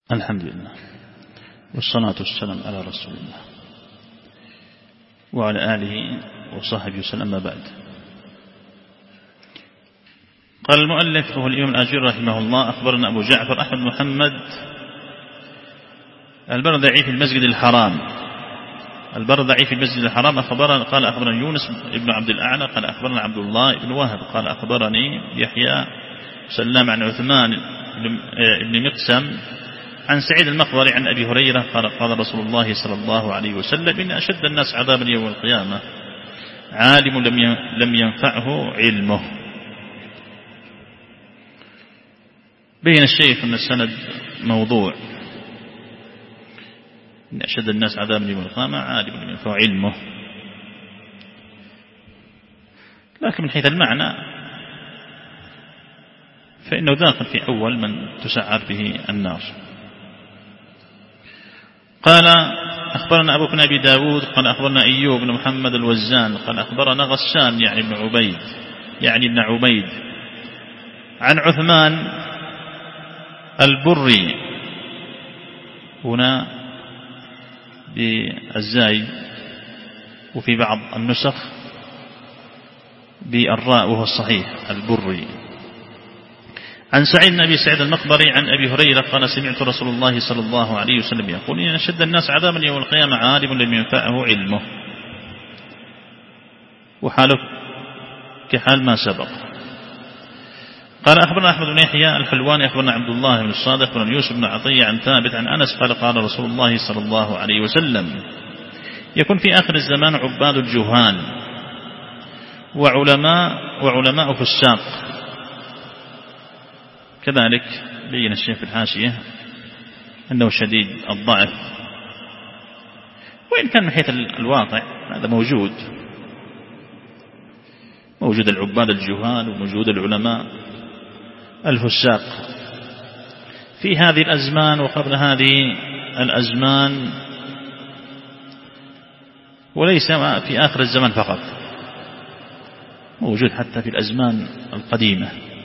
الحمد لله والصلاة والسلام على رسول الله وعلى آله وصحبه وسلم. ما بعد، قال المؤلف وهو الإمام الآجري رحمه الله: أخبرنا أبو جعفر أحمد محمد البردعي في المسجد الحرام قال أخبرنا يونس بن عبد الأعلى قال أخبرنا عبد الله بن وهب قال أخبرني يحيى سلام عن عثمان بن مقسم عن سعيد المقبري عن أبي هريرة قال رسول الله صلى الله عليه وسلم: إن أشد الناس عذابا يوم القيامة عالم لم ينفعه علمه. بين الشيخ أن السند موضوع، إن أشد الناس عذابا يوم القيامة عالم لم ينفعه علمه، لكن من حيث المعنى فإنه داخل في أول من تسعر به النار. قال أخبرنا أبو بن أبي داود قال أخبرنا أيوب بن محمد الوزان قال أخبرنا غسان يعني ابن عبيد عن عثمان البري، هنا بالزاي وفي بعض النسخ بالراء وهو الصحيح البري، عن سعيد بن أبي سعيد المقبري عن أبي هريرة قال: سمعت رسول الله صلى الله عليه وسلم يقول: إن أشد الناس عذابا يوم القيامة عالم لم ينفعه علمه. وحاله كحال ما سبق. قال أخبرنا أحمد بن يحيى الحلواني أخبرنا عبد الله بن الصادق أخبرنا يوسف بن عطية عن ثابت عن أنس قال رسول الله صلى الله عليه وسلم: يكون في آخر الزمان عباد الجهال وعلماء فساق. كذلك بين الشيخ في الحاشية أنه شديد الضعف، وإن كان من حيث الواقع هذا موجود العباد الجهال وموجود العلماء الفساق في هذه الأزمان وقبل هذه الأزمان، وليس في آخر الزمان فقط، موجود حتى في الأزمان القديمة.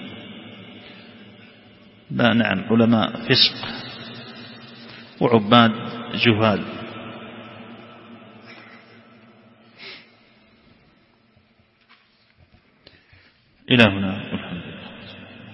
نعم، علماء فسق وعباد جهال. إلى هنا.